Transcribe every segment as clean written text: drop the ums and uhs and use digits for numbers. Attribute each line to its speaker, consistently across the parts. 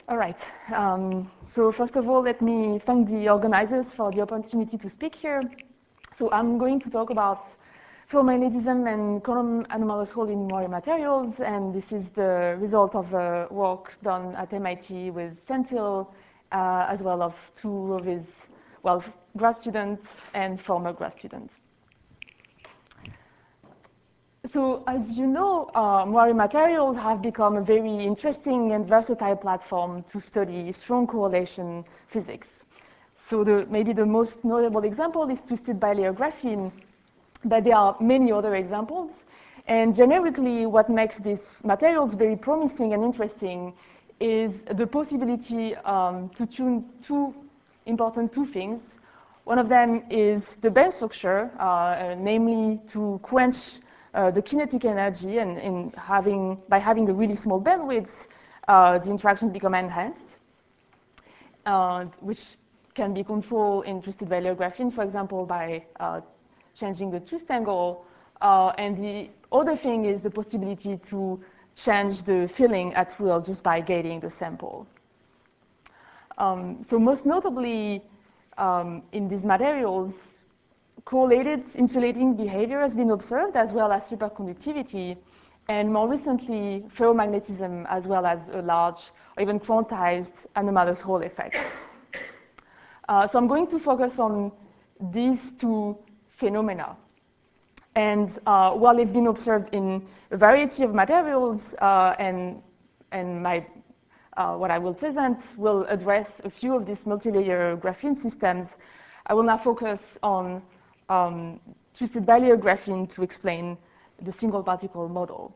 Speaker 1: All right. So first of all, let me thank the organizers for the opportunity to speak here. So I'm going to talk about ferromagnetism and quantum anomalous Hall in Moiré materials, and this is the result of work done at MIT with Senthil, as well as two of his, well, grad students and former grad students. So as you know, Moiré materials have become a very interesting and versatile platform to study strong correlation physics. So maybe the most notable example is twisted bilayer graphene, but there are many other examples. And generically, what makes these materials very promising and interesting is the possibility to tune two things. One of them is the band structure, namely to quench the kinetic energy, and by having a really small bandwidth, the interaction become enhanced, which can be controlled in twisted bilayer graphene, for example, by changing the twist angle. And the other thing is the possibility to change the filling at will just by gating the sample. So most notably, in these materials, correlated insulating behavior has been observed, as well as superconductivity, and more recently, ferromagnetism, as well as a large or even quantized anomalous Hall effect. So I'm going to focus on these two phenomena. And while they've been observed in a variety of materials, and what I will present will address a few of these multi-layer graphene systems, I will now focus on twisted bilayer graphene to explain the single particle model.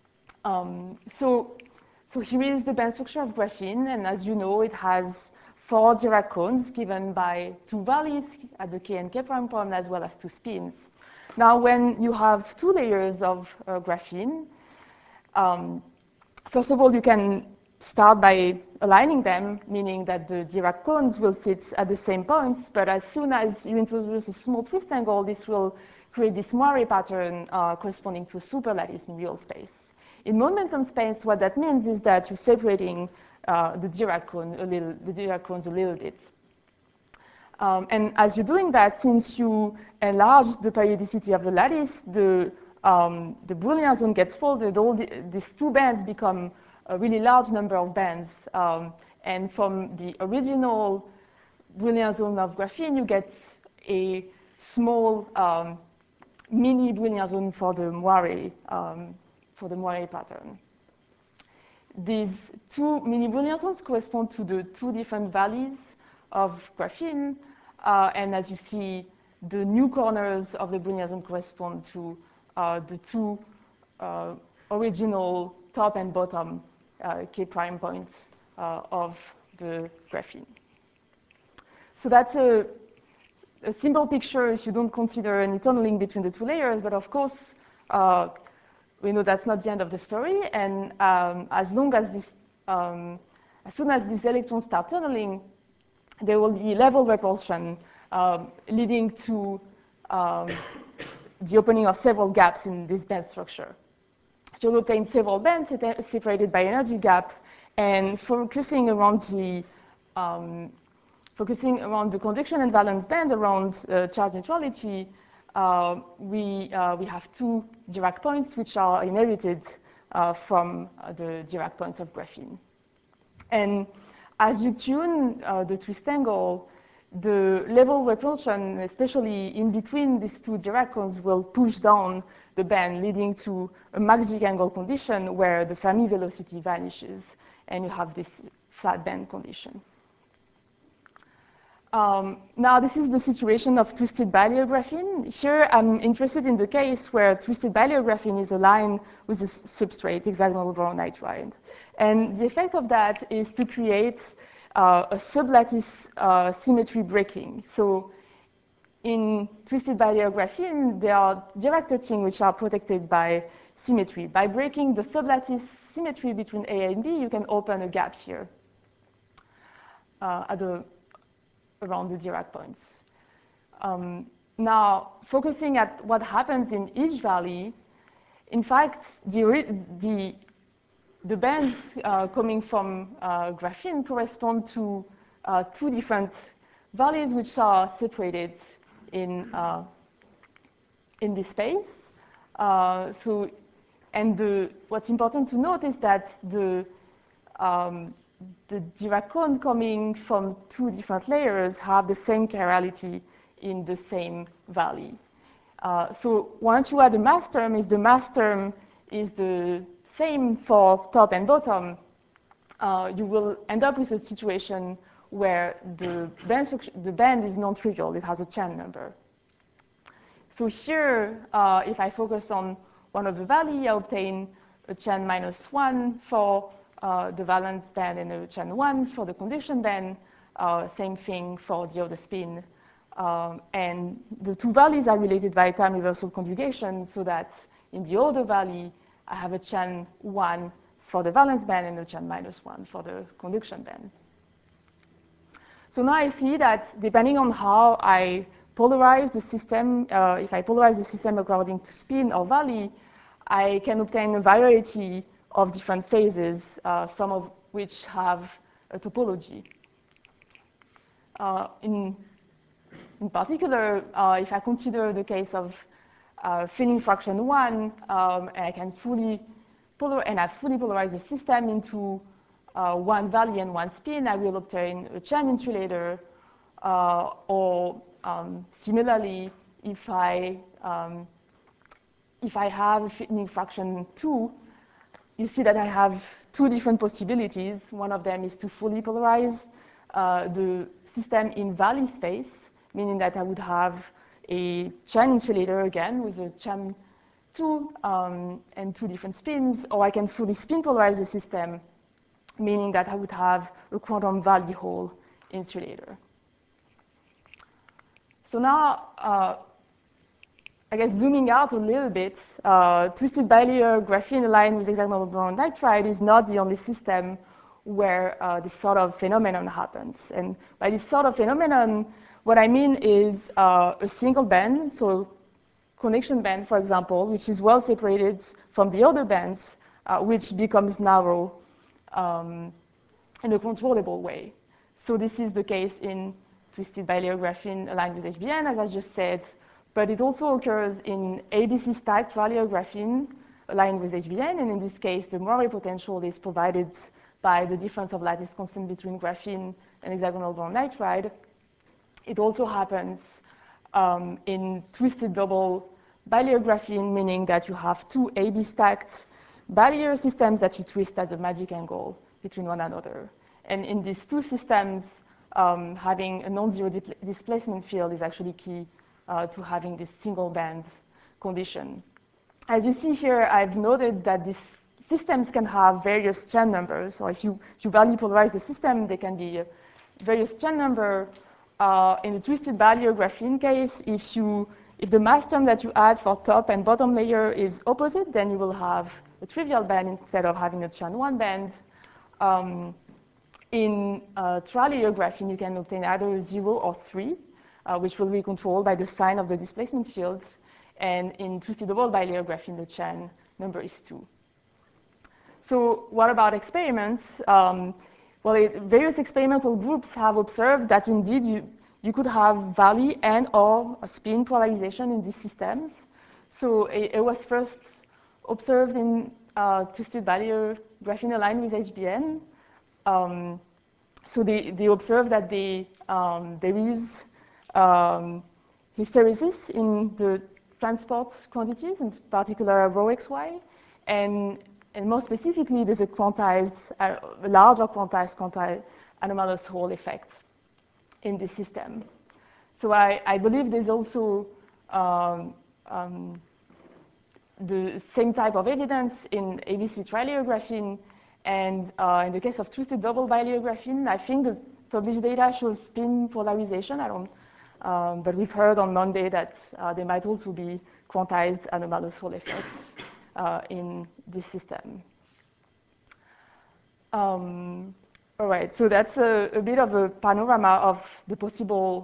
Speaker 1: So here is the band structure of graphene, and as you know, it has 4 Dirac cones given by 2 valleys at the K and K prime point, as well as 2 spins. Now, when you have 2 layers of graphene, first of all, you can start by aligning them, meaning that the Dirac cones will sit at the same points, but as soon as you introduce a small twist angle, this will create this Moiré pattern corresponding to a superlattice in real space. In momentum space, what that means is that you're separating the Dirac cones a little bit. And as you're doing that, since you enlarge the periodicity of the lattice, the Brownian zone gets folded. These 2 bands become a really large number of bands. And from the original Brownian zone of graphene, you get a small mini Brownian zone for the Moiré pattern. These 2 mini Brownian zones correspond to the 2 different valleys of graphene. And as you see, the new corners of the Brownian zone correspond to the 2 original top and bottom K prime points of the graphene. So that's a simple picture if you don't consider any tunneling between the 2 layers, but of course, we know that's not the end of the story. And as soon as these electrons start tunneling, there will be level repulsion leading to the opening of several gaps in this band structure. So you'll obtain several bands separated by energy gap, and focusing around the conduction and valence bands around charge neutrality, we have 2 Dirac points which are inherited from the Dirac points of graphene. And as you tune the twist angle, the level repulsion, especially in between these 2 Dirac cones, will push down the band, leading to a Mach-Dicke angle condition where the Fermi velocity vanishes, and you have this flat band condition. Now, this is the situation of twisted bilayer graphene. Here, I'm interested in the case where twisted bilayer graphene is aligned with a substrate, hexagonal boron nitride. And the effect of that is to create a sublattice symmetry breaking. So in twisted bilayer graphene, there are Dirac touching which are protected by symmetry. By breaking the sublattice symmetry between A and B, you can open a gap here around the Dirac points. Now, focusing at what happens in each valley, in fact, the the bands coming from graphene correspond to two different values which are separated in this space. What's important to note is that the Dirac cone coming from two different layers have the same chirality in the same valley. So once you add the mass term, if the mass term is the same for top and bottom, you will end up with a situation where the band is non-trivial. It has a Chern number. So here, if I focus on one of the valley, I obtain a Chern -1 for the valence band and a Chern 1 for the condition band. Same thing for the other spin. And the two valleys are related by time reversal conjugation, so that in the other valley, I have a Chern 1 for the valence band and a Chern -1 for the conduction band. So now I see that depending on how I polarize the system, if I polarize the system according to spin or valley, I can obtain a variety of different phases, some of which have a topology. In particular, if I consider the case of filling fraction 1, and I fully polarize the system into one valley and one spin, I will obtain a Chern insulator. Similarly, if I have a filling fraction 2, you see that I have two different possibilities. One of them is to fully polarize the system in valley space, meaning that I would have a Chern insulator again with a Chern 2 and two different spins, or I can fully spin polarize the system, meaning that I would have a quantum valley hole insulator. So now, I guess zooming out a little bit, twisted bilayer graphene aligned with hexagonal boron nitride is not the only system where this sort of phenomenon happens. And by this sort of phenomenon, what I mean is a single band, so connection band, for example, which is well separated from the other bands, which becomes narrow in a controllable way. So this is the case in twisted bilayer graphene aligned with HBN, as I just said, but it also occurs in ABC stacked bilayer graphene aligned with HBN, and in this case, the Moiré potential is provided by the difference of lattice constant between graphene and hexagonal boron nitride. It also happens in twisted double bilayer graphene, meaning that you have two AB stacked bilayer systems that you twist at the magic angle between one another. And in these two systems, having a non-zero displacement field is actually key to having this single band condition. As you see here, I've noted that these systems can have various Chern numbers. So if you valley polarize the system, they can be various Chern number. In the twisted bilayer graphene case, if the mass term that you add for top and bottom layer is opposite, then you will have a trivial band instead of having a Chern 1 band. In tri-layer graphene, you can obtain either 0 or 3, which will be controlled by the sign of the displacement field. And in twisted double bilayer graphene, the Chern number is 2. So what about experiments? Various experimental groups have observed that indeed you could have valley and or spin polarization in these systems. So it was first observed in twisted bilayer graphene aligned with HBN. So they observed that there is hysteresis in the transport quantities, in particular rho xy, and more specifically, there's a quantized, larger quantized anomalous Hall effect in this system. So I believe there's also the same type of evidence in ABC tri-layer graphene, and in the case of twisted double bilayer graphene, I think the published data shows spin polarization. But we've heard on Monday that there might also be quantized anomalous Hall effects in this system. All right, so that's a bit of a panorama of the possible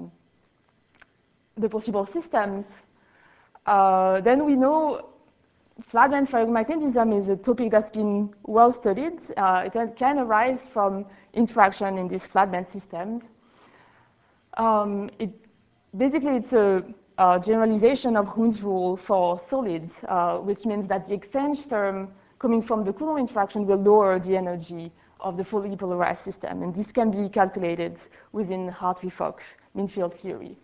Speaker 1: systems. Then we know flatband ferromagnetism is a topic that's been well studied. It can arise from interaction in these flatband systems. Basically, it's a generalization of Hund's rule for solids, which means that the exchange term coming from the Coulomb interaction will lower the energy of the fully polarized system. And this can be calculated within Hartree-Fock mean field theory.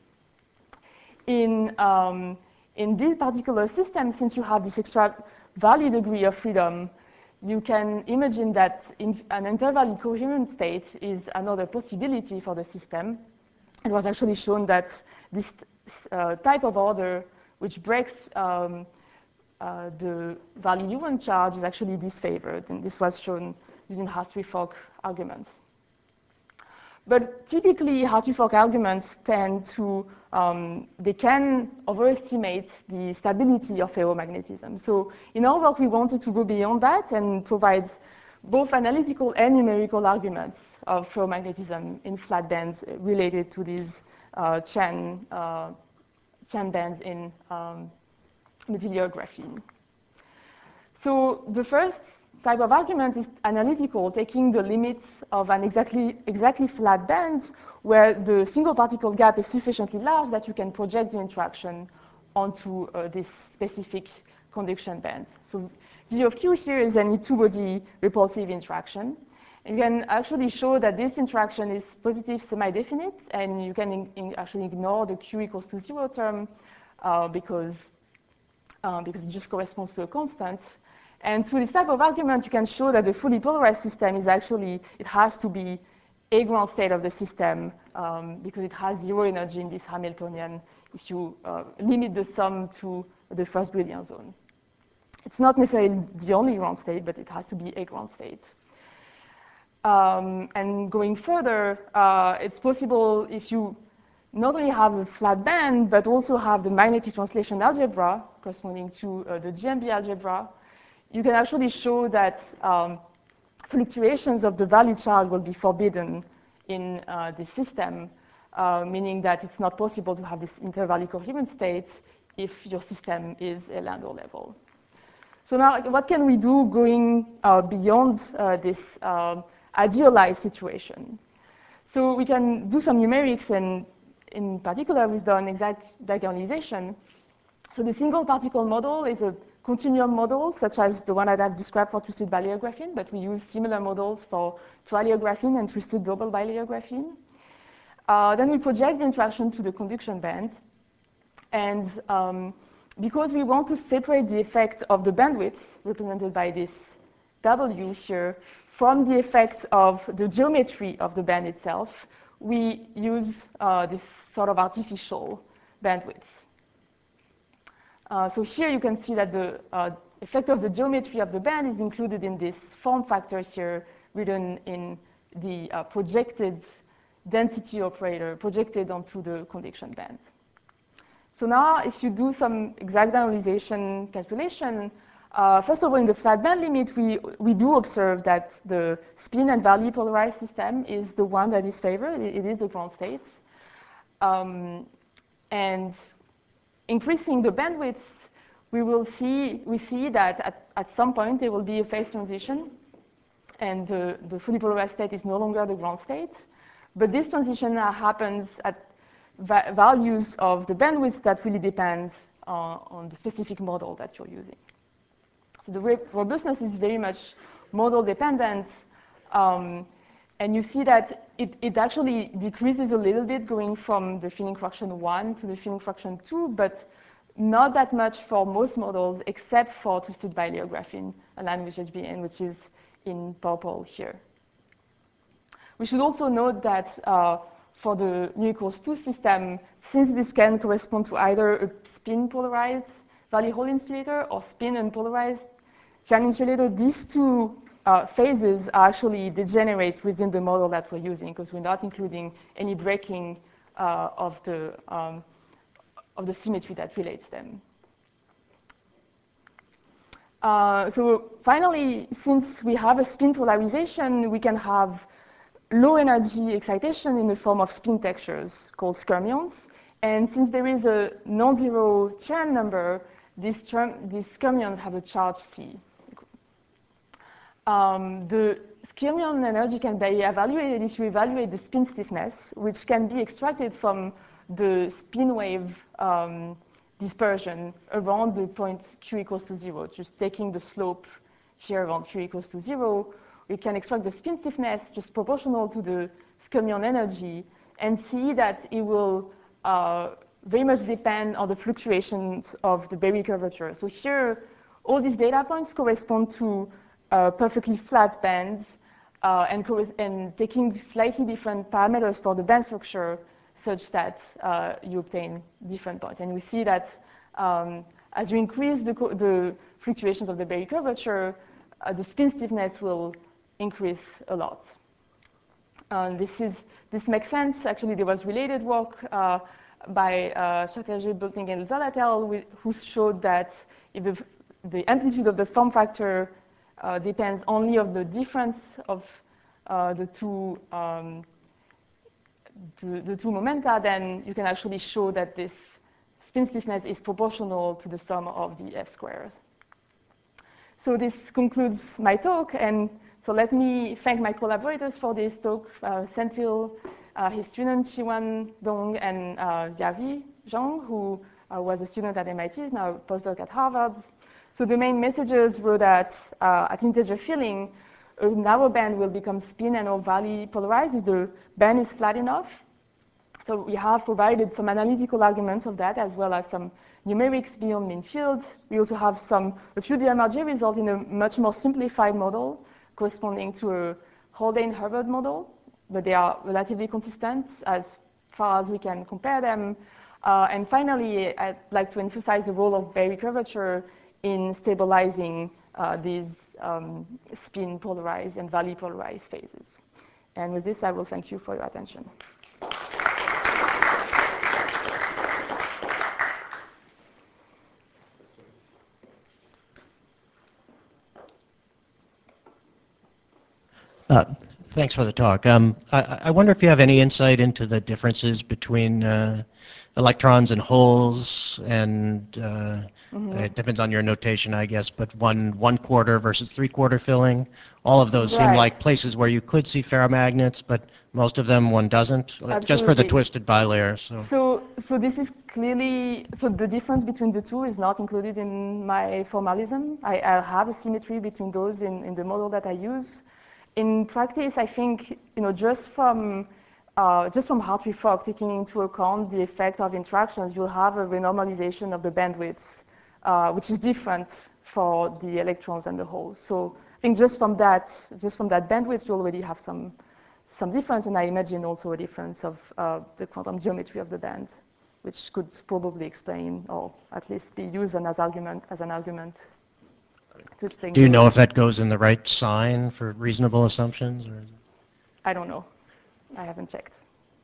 Speaker 1: In this particular system, since you have this extra value degree of freedom, you can imagine that an intervally coherent state is another possibility for the system. It was actually shown that this type of order, which breaks the value-Leuven charge, is actually disfavored. And this was shown using Hartree-Fock arguments. But typically, Hartree-Fock arguments tend to, they can overestimate the stability of ferromagnetism. So in our work, we wanted to go beyond that and provide both analytical and numerical arguments of ferromagnetism in flat bands related to these Chern bands in modular graphene. So the first type of argument is analytical, taking the limits of an exactly flat band where the single particle gap is sufficiently large that you can project the interaction onto this specific conduction band. So V of Q here is any two-body repulsive interaction. And you can actually show that this interaction is positive semi-definite, and you can actually ignore the Q equals to 0 term because it just corresponds to a constant. And through this type of argument, you can show that the fully polarized system is actually, it has to be a ground state of the system because it has 0 energy in this Hamiltonian if you limit the sum to the first Brillouin zone. It's not necessarily the only ground state, but it has to be a ground state. And going further, it's possible if you not only have a flat band, but also have the magnetic translation algebra corresponding to the GMB algebra, you can actually show that fluctuations of the value charge will be forbidden in the system, meaning that it's not possible to have this intervally coherent state if your system is a Landau level. So now, what can we do going beyond this idealized situation? So we can do some numerics, and in particular, we've done exact diagonalization. So the single particle model is a continuum model, such as the one that I've described for twisted bilayer graphene, but we use similar models for trilayer graphene and twisted double bilayer graphene. Then we project the interaction to the conduction band. And because we want to separate the effect of the bandwidth, represented by this W here, from the effect of the geometry of the band itself, we use this sort of artificial bandwidth. So here you can see that the effect of the geometry of the band is included in this form factor here, written in the projected density operator projected onto the conduction band. So now, if you do some exact generalization calculation, first of all, in the flat band limit, we do observe that the spin and value polarized system is the one that is favored. It is the ground state. And increasing the bandwidth, we see that at some point there will be a phase transition, and the fully polarized state is no longer the ground state. But this transition happens at values of the bandwidth that really depend on the specific model that you're using. So the robustness is very much model dependent, and you see that it actually decreases a little bit going from the Filling fraction 1 to the Filling fraction 2, but not that much for most models except for twisted bilayer graphene aligned with HBN, which is in purple here. We should also note that for the nu equals 2 system, since this can correspond to either a spin polarized valley Hall insulator or spin unpolarized Chern insulator, these two phases are actually degenerate within the model that we're using because we're not including any breaking of the symmetry that relates them. So finally, since we have a spin polarization, we can have low energy excitation in the form of spin textures called skyrmions. And since there is a non-zero Chern number, these skyrmions have a charge C. The skyrmion energy can be evaluated if you evaluate the spin stiffness, which can be extracted from the spin wave dispersion around the point q equals to 0, just taking the slope here around q equals to 0. We can extract the spin stiffness just proportional to the skyrmion energy and see that it will very much depend on the fluctuations of the Berry curvature. So here, all these data points correspond to perfectly flat bands and taking slightly different parameters for the band structure such that you obtain different points. And we see that as you increase the fluctuations of the Berry curvature, the spin stiffness will increase a lot. This makes sense. Actually, there was related work by Chatterjee, Bulting, and Zalatel, who showed that if the amplitude of the form factor depends only on the difference of the two momenta, then you can actually show that this spin stiffness is proportional to the sum of the f squares. So this concludes my talk, and so let me thank my collaborators for this talk, Senthil, his student Qiwan Dong, and Yavi Zhang, who was a student at MIT, is now a postdoc at Harvard. So the main messages were that at integer filling, a narrow band will become spin and or valley polarized if the band is flat enough. So we have provided some analytical arguments of that, as well as some numerics beyond mean field. We also have a few DMRG results in a much more simplified model corresponding to a Haldane-Hubbard model, but they are relatively consistent as far as we can compare them. And finally, I'd like to emphasize the role of Berry curvature in stabilizing these spin polarized and valley polarized phases. And with this, I will thank you for your attention.
Speaker 2: Thanks for the talk. I wonder if you have any insight into the differences between electrons and holes, and it depends on your notation, I guess, but one quarter versus 3/4 filling. All of those seem like places where you could see ferromagnets, but most of them one doesn't.
Speaker 1: Absolutely.
Speaker 2: Just for the twisted bilayer.
Speaker 1: So this is clearly, so the difference between the two is not included in my formalism. I have a symmetry between those in the model that I use. In practice, I think, just from Hartree-Fock, taking into account the effect of interactions, you'll have a renormalization of the bandwidths, which is different for the electrons and the holes. So I think just from that bandwidth, you already have some difference, and I imagine also a difference of the quantum geometry of the band, which could probably explain, or at least be used as an argument.
Speaker 2: Do you know if that goes in the right sign for reasonable assumptions? Or?
Speaker 1: I don't know. I haven't checked.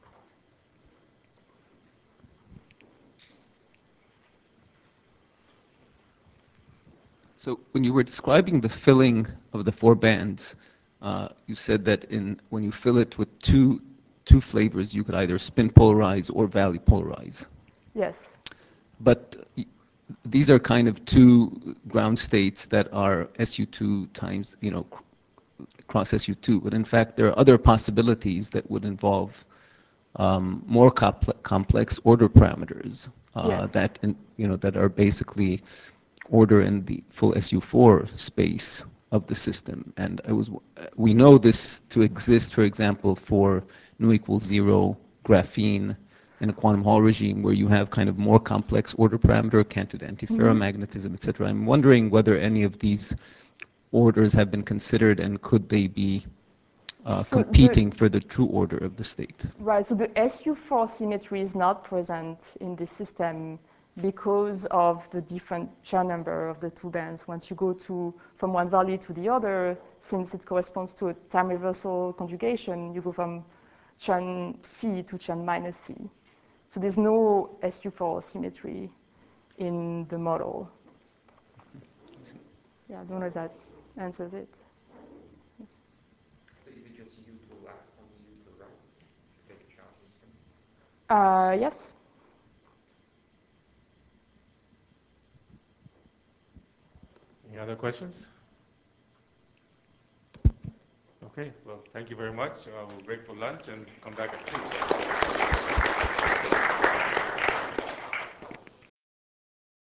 Speaker 3: So when you were describing the filling of the four bands, you said that when you fill it with two flavors, you could either spin polarize or valley polarize.
Speaker 1: Yes.
Speaker 3: But these are kind of two ground states that are SU2 times, cross SU2. But in fact, there are other possibilities that would involve more complex order parameters
Speaker 1: Yes.
Speaker 3: that are basically order in the full SU4 space of the system. And we know this to exist, for example, for nu equals 0 graphene in a quantum Hall regime where you have kind of more complex order parameter, canted antiferromagnetism, et cetera. I'm wondering whether any of these orders have been considered, and could they be competing for the true order of the state?
Speaker 1: Right, so the SU4 symmetry is not present in this system because of the different Chern number of the two bands. Once you go from one valley to the other, since it corresponds to a time reversal conjugation, you go from Chern C to Chern minus C. So there's no SU4 symmetry in the model. Yeah, I don't know if that answers it.
Speaker 4: So is it just U to the left times U to the right? Take a charge and spin?
Speaker 1: Yes.
Speaker 4: Any other questions? Okay, well, thank you very much. We'll break for lunch and come back at 2.